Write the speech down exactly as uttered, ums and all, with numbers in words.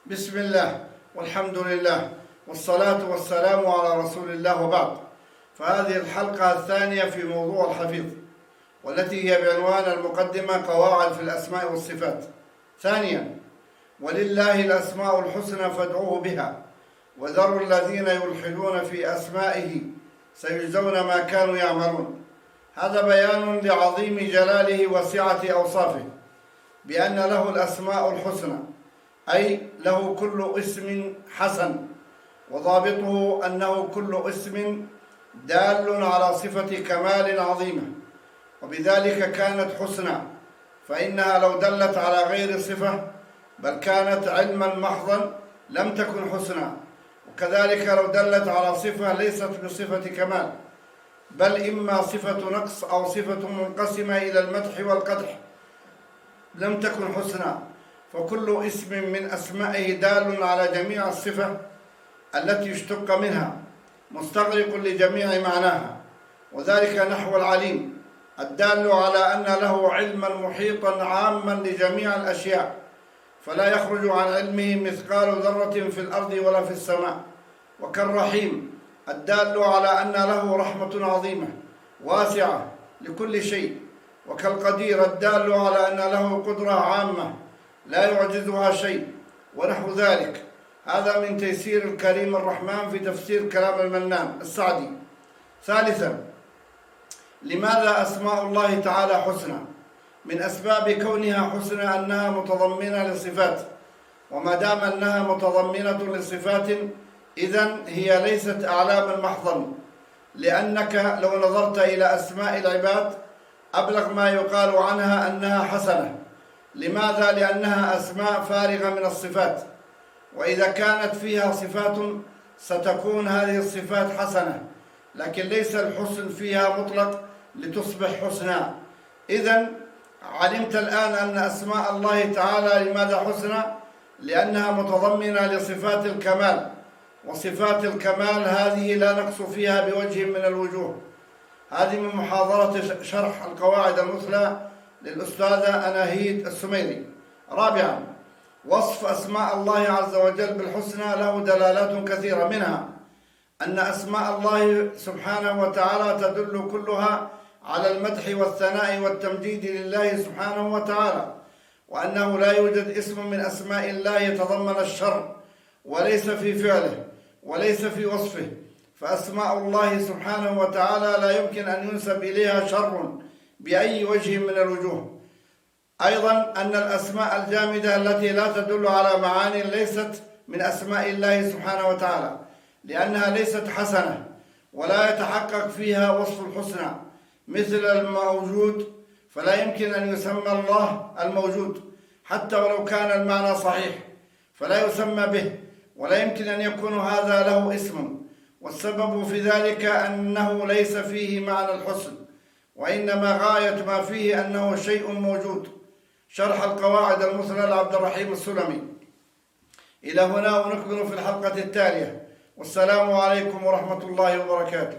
بسم الله والحمد لله والصلاة والسلام على رسول الله وبعد. فهذه الحلقة الثانية في موضوع الحفيظ، والتي هي بعنوان المقدمة قواعد في الأسماء والصفات. ثانيا، ولله الأسماء الحسنى فادعوه بها وذروا الذين يلحدون في أسمائه سيجزون ما كانوا يعملون. هذا بيان لعظيم جلاله وسعة أوصافه بأن له الأسماء الحسنى، أي له كل اسم حسن، وضابطه أنه كل اسم دال على صفة كمال عظيمة، وبذلك كانت حسنى، فإنها لو دلت على غير صفة بل كانت علما محضا لم تكن حسنى، وكذلك لو دلت على صفة ليست بصفة كمال بل إما صفة نقص أو صفة منقسمة إلى المدح والقدح لم تكن حسنى. فكل اسم من أسمائه دال على جميع الصفة التي اشتق منها مستغرق لجميع معناها، وذلك نحو العليم الدال على أن له علما محيطا عاما لجميع الأشياء فلا يخرج عن علمه مثقال ذرة في الأرض ولا في السماء، وكالرحيم الدال على أن له رحمة عظيمة واسعة لكل شيء، وكالقدير الدال على أن له قدرة عامة لا يعجزها شيء، ونحو ذلك. هذا من تيسير الكريم الرحمن في تفسير كلام المنان السعدي. ثالثا، لماذا أسماء الله تعالى حسنى؟ من أسباب كونها حسنى أنها متضمنة لصفات، وما دام أنها متضمنة لصفات إذن هي ليست أعلاما محضا، لأنك لو نظرت إلى أسماء العباد أبلغ ما يقال عنها أنها حسنة. لماذا؟ لأنها أسماء فارغة من الصفات، وإذا كانت فيها صفات ستكون هذه الصفات حسنة، لكن ليس الحسن فيها مطلق لتصبح حسنى. إذن علمت الآن أن أسماء الله تعالى لماذا حسنى؟ لأنها متضمنة لصفات الكمال، وصفات الكمال هذه لا نقص فيها بوجه من الوجوه. هذه من محاضرة شرح القواعد المثلى للأستاذة أناهيد السميري. رابعا، وصف أسماء الله عز وجل بالحسنى له دلالات كثيرة، منها أن أسماء الله سبحانه وتعالى تدل كلها على المدح والثناء والتمجيد لله سبحانه وتعالى، وأنه لا يوجد اسم من أسماء الله يتضمن الشر وليس في فعله وليس في وصفه، فأسماء الله سبحانه وتعالى لا يمكن أن ينسب إليها شر بأي وجه من الوجوه. أيضا أن الأسماء الجامدة التي لا تدل على معاني ليست من أسماء الله سبحانه وتعالى، لأنها ليست حسنة ولا يتحقق فيها وصف الحسنى، مثل الموجود فلا يمكن أن يسمى الله الموجود حتى ولو كان المعنى صحيح، فلا يسمى به ولا يمكن أن يكون هذا له اسم، والسبب في ذلك أنه ليس فيه معنى الحسن، وإنما غاية ما فيه أنه شيء موجود. شرح القواعد المثلى لعبد الرحيم السلمي. إلى هنا ونكمل في الحلقة التالية، والسلام عليكم ورحمة الله وبركاته.